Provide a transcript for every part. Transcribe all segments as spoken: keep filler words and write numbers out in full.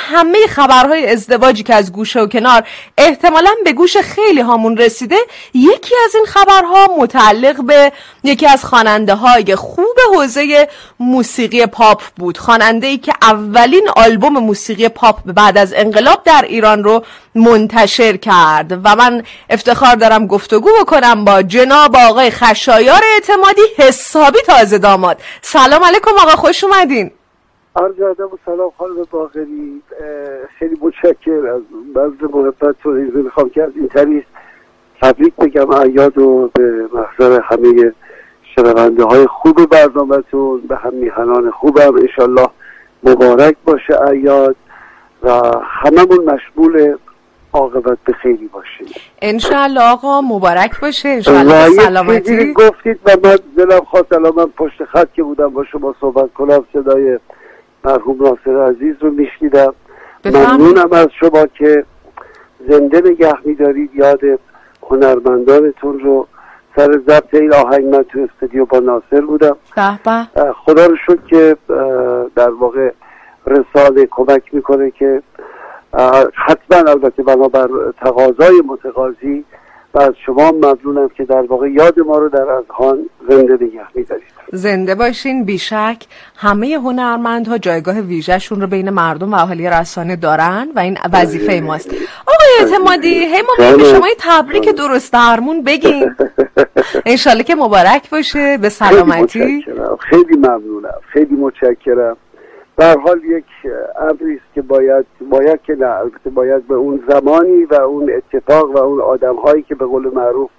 همه خبرهای ازدواجی که از گوشه و کنار احتمالاً به گوش خیلی هامون رسیده، یکی از این خبرها متعلق به یکی از خواننده های خوب حوزه موسیقی پاپ بود. خواننده ای که اولین آلبوم موسیقی پاپ بعد از انقلاب در ایران رو منتشر کرد و من افتخار دارم گفتگو بکنم با جناب آقای خشایار اعتمادی، حسابی تازه داماد. سلام علیکم آقا، خوش اومدین. عرض ادب و سلام خانم باقری، خیلی متشکر از بذل محبتتون. میخوام که از این طریق تبریک بگم اعیاد و به محضر همه شنونده های خوب برنامه‌تون، به هم میهنان خوبم انشالله مبارک باشه اعیاد و هممون مشمول عاقبت به خیری باشیم انشالله. آقا مبارک باشه انشالله. سلامتی گفتید و من دلم خواست الان من پشت خط که بودم با شما صحبت کنم صدای مرحوم ناصر عزیز رو میشنیدم. ممنونم از شما که زنده نگه میدارید یاد هنرمندانتون رو. سر ضبط این آهنگ من تو استودیو با ناصر بودم. به به. خدا رو شکر که در واقع رساله کمک میکنه که حتما البته بنابر تقاضای متقاضی و از شما ممنونم که در واقع یاد ما رو در اذهان زنده نگه می‌دارید. زنده باشین. بیشک همه هنرمندها جایگاه ویژه‌شون رو بین مردم و اهالی رسانه دارن و این وظیفه ماست. آقای اعتمادی، هی ما به شما تبریک درست درمون بگیم. انشالله که مبارک باشه، به سلامتی. خیلی ممنونم، خیلی متشکرم. به هر حال یک امری است که باید باید که نه البته باید به اون زمانی و اون اتفاق و اون آدم‌هایی که به قول معروف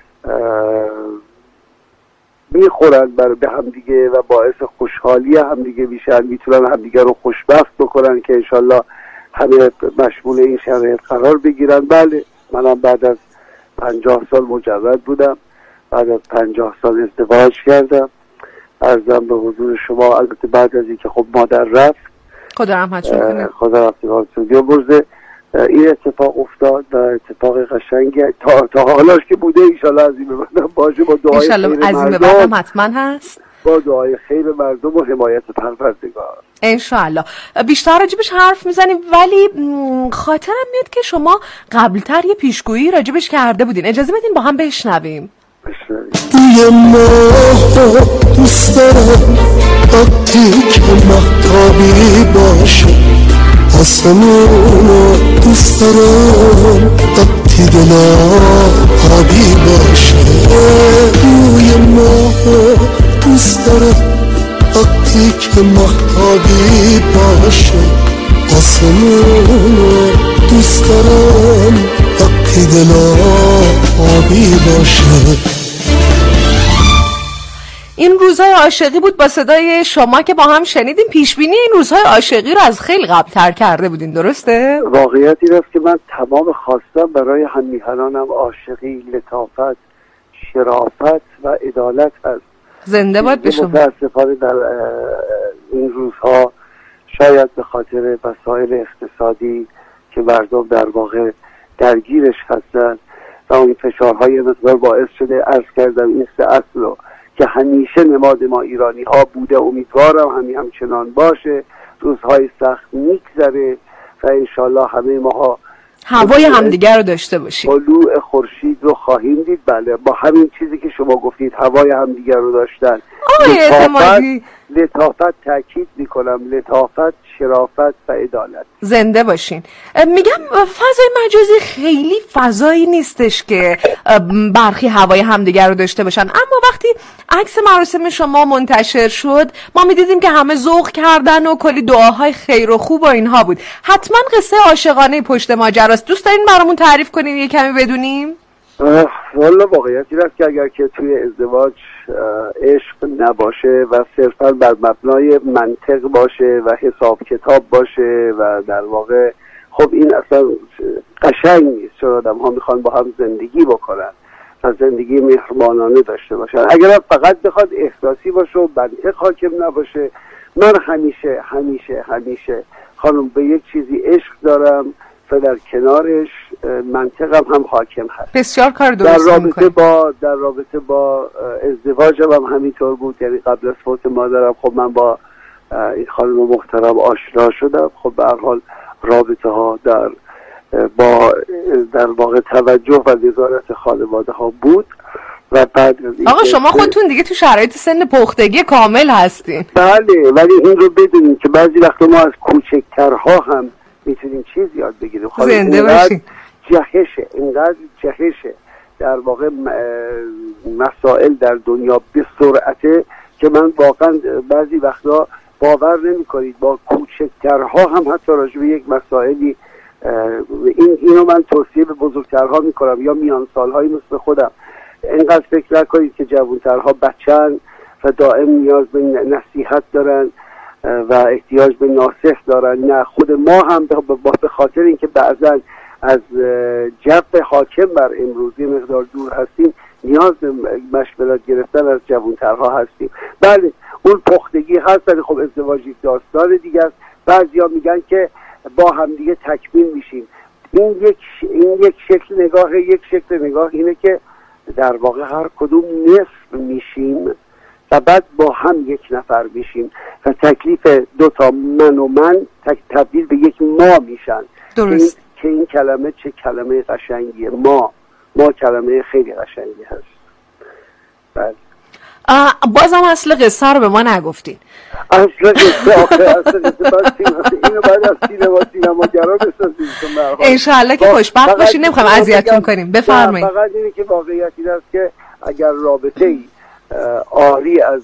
میخورن بر به همدیگه و باعث خوشحالی همدیگه میشن، میتونن همدیگه رو خوشبخت بکنن که انشالله همه مشمول این شرایط قرار بگیرن. بله، منم بعد از پنجاه سال مجرد بودم، بعد از پنجاه سال ازدواج کردم. عرضم به حضور شما البته بعد از اینکه خب مادر رفت، خدا رحمتش کنه، خدا رحمتش کنه، این اتفاق افتاد و اتفاق قشنگه تا تا حالاش که بوده. انشالله از این به بعدم باشه، با دعای خیر مردم. از این به بعدم حتما هست، با دعای خیر مردم و حمایت پروردگار انشالله. بیشتر راجبش حرف میزنیم، ولی خاطرم میاد که شما قبلتر یه پیشگویی راجبش کرده بودین. اجازه بدین با هم بشنویم. توی ماه دوست دارم وقتی که مهتابی باشه، آسمون دوست دارم وقتی دلا آبی باشه. توی ماه دوست دارم وقتی که مهتابی باشه، آسمون دوست دارم وقتی دلا آبی باشه. این روزهای عاشقی بود با صدای شما که با هم شنیدیم. پیشبینی این روزهای عاشقی رو از خیلی قبل تر کرده بودین، درسته؟ واقعیت این است که من تمام خواستم برای هممیهنانم عاشقی، لطافت، شرافت و عدالت هست. زنده باد به شما. متاسفانه در این روزها شاید به خاطر مسائل اقتصادی که مردم در واقع درگیرش هستن و اون فشارهای مقدار باعث شده، عرض کردم این سه اصل رو که همیشه نماد ما ایرانی ها بوده، امیدوارم همین همچنان باشه. روزهای سخت میگذره و انشالله همه ماها هوای همدیگر رو داشته باشیم، طلوع خورشید رو خواهیم دید. بله، با همین چیزی که شما گفتید، هوای همدیگر رو داشتن. آقای اعتمادی، لطافت، تاکید میکنم، لطافت، شرافت و عدالت. زنده باشین. میگم فضای مجازی خیلی فضایی نیستش که برخی هوای همدیگر رو داشته باشن، اما وقتی عکس مراسم شما منتشر شد ما میدیدیم که همه ذوق کردن و کلی دعاهای خیر و خوب و اینها بود. حتما قصه عاشقانه پشت ماجراست. دوست دارین برامون تعریف کنین یه کمی بدونیم؟ والا واقعیت این است که اگر که توی ازدواج عشق نباشه و صرفا بر مبنای منطق باشه و حساب کتاب باشه و در واقع خب این اصلا قشنگ نیست، چون آدم ها میخوان با هم زندگی بکنن و زندگی مهربانانه داشته باشن. اگر فقط بخواد احساسی باشه و منطق حاکم نباشه، من همیشه همیشه همیشه خانم به یک چیزی عشق دارم و در کنارش منطقم هم حاکم هست. بسیار کار درست در رابطه با در رابطه با ازدواجم هم همینطور بود. یعنی قبل از فوت مادرم خب من با این خانم محترم آشنا شدم. خب به هر حال رابطه ها در با در واقع توجه و نظارت خانواده ها بود. و بعد آقا شما خودتون دیگه تو شرایط سن پختگی کامل هستین. بله، ولی این رو بدونیم که بعضی وقتا ما از کوچکترها هم میتونیم چیز یاد بگیریم. زنده باشین. جهشه، اینقدر جهشه در واقع مسائل در دنیا به سرعته که من واقعا بعضی وقتا باور نمی کنید با کوچکترها هم حتی راجع به یک مسائلی این اینو من توصیه به بزرگترها میکنم یا میان سالهای مثل خودم، اینقدر فکر نکنید که جوانترها بچن و دائم نیاز به نصیحت دارن و احتیاج به ناصح دارن. نه، خود ما هم به خاطر اینکه بعضا از جو حاکم بر امروزی مقدار دور هستیم نیاز به مشورت گرفتن از جوانترها هستیم. بله اون پختگی هست، ولی خب ازدواج یک داستان دیگه است. بعضیا میگن که با هم دیگه تکمیل میشیم. این یک این یک شکل نگاه یک شکل نگاه اینه که در واقع هر کدوم نصف میشیم و بعد با هم یک نفر میشیم و تکلیف دو تا من و من تبدیل به یک ما میشن. درست. که این کلمه چه کلمه قشنگیه. ما ما کلمه خیلی قشنگی هست. بله. بازم اصل قصه رو به ما نگفتین. اصل قصه آخه اصل قصه اینو باید از سینما سینماگرا بسازیم. انشالله که خوشبخت باشین، نمیخوایم اذیتتون کنیم. بفرمایید. فقط اینه که واقعیتی هست که اگر رابطه‌ای عاری از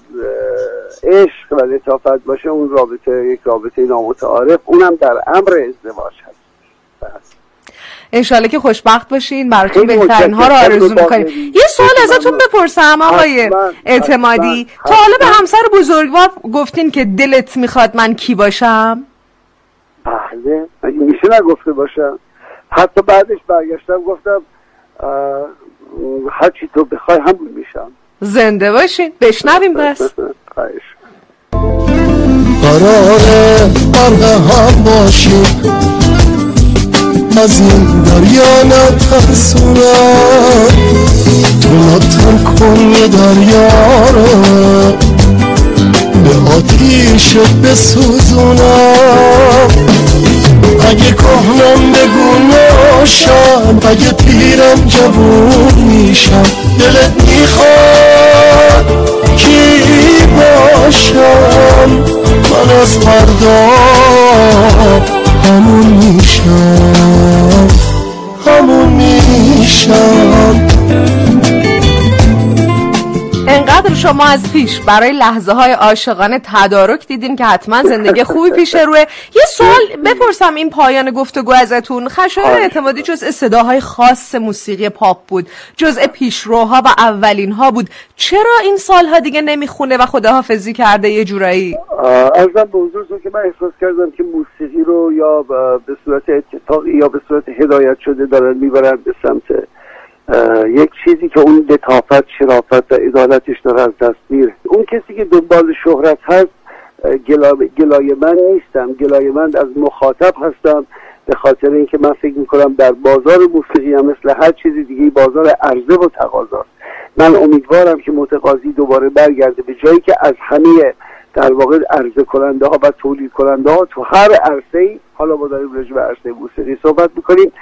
عشق و لطافت باشه اون رابطه یک رابطه نامتعارف، اونم در امر ازدواج هست. بس انشالله که خوشبخت باشین، براتون بهترین ها رو آرزو میکنیم. یه سوال ازتون بپرسم آقای اعتمادی، تا حالا به همسر بزرگوار گفتین که دلت میخواد من کی باشم؟ بله، اگه میشه نگفته باشم. حتی بعدش برگشتم گفتم هرچی تو بخوای همون میشم. زنده باشین، بشنویم پس. خواهش. قراره غرق هم باشیم، از این دریا نترسونم، تو نتر کن یه دریا رو به آتیش بسوزونم. اگه کهنم بگو ناشم، اگه پیرم جوون میشم، دلت میخواد کی باشم؟ من از فردا همون میشم، همون میشم. انقدر شما از پیش برای لحظه های عاشقانه تدارک دیدین که حتما زندگی خوبی پیش روه. یه سوال بپرسم، این پایان گفتگو ازتون، خشایار اعتمادی جزء صداهای خاص موسیقی پاپ بود، جزء پیشروها و اولین ها بود، چرا این سالها دیگه نمیخونه و خداحافظی کرده یه جورایی؟ ارزم به حضورتون که من احساس کردم که موسیقی رو یا به صورت اتفاقی یا به صورت هدایت شده دارن میبرن به سمت یک چیزی که اون لطافت، شرافت و عدالتش داره از دست میره. اون کسی که دنبال شهرت هست گلا... گلای من نیستم، گلای من از مخاطب هستم، به خاطر اینکه من فکر میکنم در بازار موسیقی هم مثل هر چیزی دیگه بازار عرضه و تقاضاست. من امیدوارم که متقاضی دوباره برگرده به جایی که از همه در واقع عرضه کننده ها و تولید کننده ها تو هر عرصه‌ای، حالا ما داریم راجع به عرصه موسیقی صحبت میکنیم،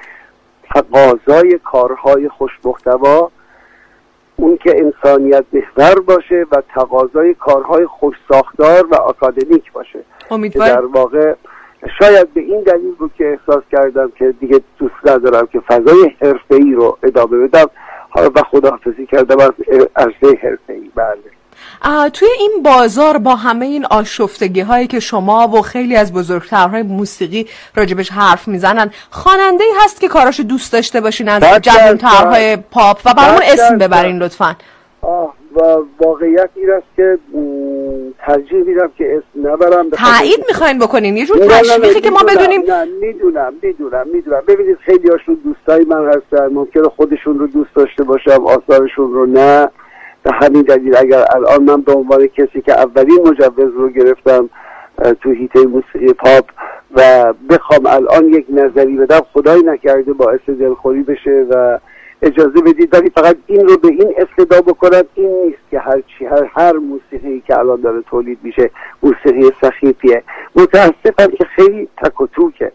تقاضای کارهای خوشمحتوا، اون که انسانیت محور باشه و تقاضای کارهای خوش ساختار و آکادمیک باشه. امیدوارم. در واقع شاید به این دلیل بود که احساس کردم که دیگه دوست ندارم که فضای حرفه‌ای رو ادامه بدم و خداحافظی کردم از عرصه حرفه‌ای. بله. توی این بازار با همه این آشفتگی هایی که شما و خیلی از بزرگترهای موسیقی راجبش حرف میزنن، خواننده ای هست که کاراشو دوست داشته باشین از جوانترهای پاپ و برامون اسم ببرین لطفاً؟ آه و واقعیت این است که ترجیح میدم که اسم نبرم. تایید میخواین بکنین یه جور تشویقی که ما بدونیم؟ نه میدونم میدونم میدونم ببینید خیلی هاشون دوستای من هستن، ممکنه خودشون رو دوست داشته باشم، آثارشون رو نه. به همین دلیل اگر الان من به عنوان کسی که اولین مجوز رو گرفتم تو حیطه موسیقی پاپ و بخوام الان یک نظری بدم، خدای نکرده باعث دلخوری بشه و اجازه بدید، ولی فقط این رو به این استدعا بکنم، این نیست که هر چی هر هر موسیقی که الان داره تولید میشه موسیقی سخیفیه. متاسفم که خیلی تک و توکه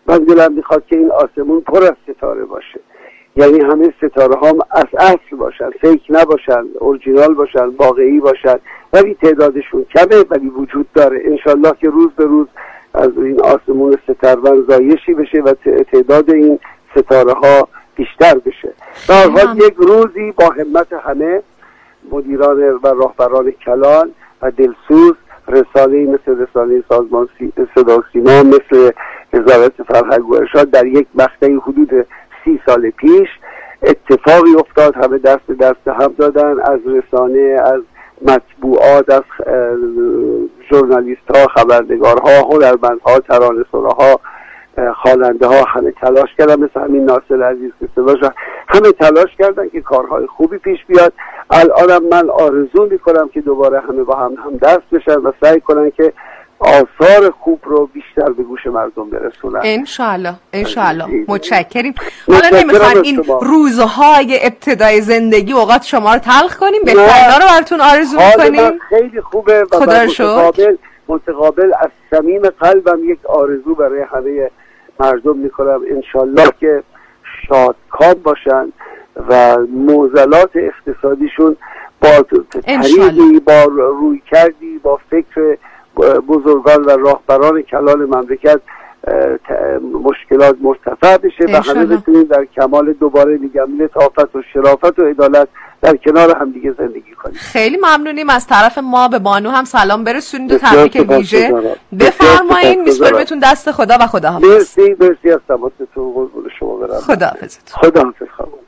من دلم میخواد که این آسمون پر از ستاره باشه، یعنی همه ستاره ها از اصل باشن، فیک نباشن، اورجینال باشن، واقعی باشن، ولی تعدادشون کمه ولی وجود داره. انشالله که روز به روز از این آسمون ستارون زایشی بشه و تعداد این ستاره ها بیشتر بشه. در حال یک روزی با همت همه مدیران و راهبران کلان و دلسوز، رسانه‌ای مثل رسانه سازمان صدا و سیما، مثل وزارت فرهنگ و ارشاد، در یک مقطعی حدود سی سال پیش اتفاقی افتاد، همه دست به دست هم دادن، از رسانه، از مطبوعات، از ژورنالیست ها، خبرنگار ها، هنرمندها، ترانه‌سراها، خواننده ها، همه تلاش کردن، مثل همین ناصر عزیز که صداش، همه تلاش کردن که کارهای خوبی پیش بیاد. الانم من آرزو میکنم که دوباره همه با هم هم دست بشن و سعی کنن که آثار خوب رو بیشتر به گوش مردم برسونن. انشالله انشالله. متشکریم. حالا نمیخوایم این روزهای ابتدای زندگی اوقات شما رو تلخ کنیم، بهترینا رو براتون آرزو میکنیم. خیلی خوبه و متقابل متقابل از صمیم قلبم یک آرزو برای همه مردم میکنم، انشالله که شادکام باشن و معضلات اقتصادیشون با طریقی، با روی کردی، با فکر بزرگان و راهبران کلان مملکت مشکلات مرتفع بشه و همه بتونیم در کمال، دوباره میگم، لطافت و شرافت و عدالت در کنار هم دیگه زندگی کنیم. خیلی ممنونیم. از طرف ما به بانو هم سلام برسونید و تبریک ویژه بفرمایید. میسپارمتون دست خدا و خداحافظ. مرسی مرسی از تماستون. قربون شما برم. خداحافظ. خداحافظ.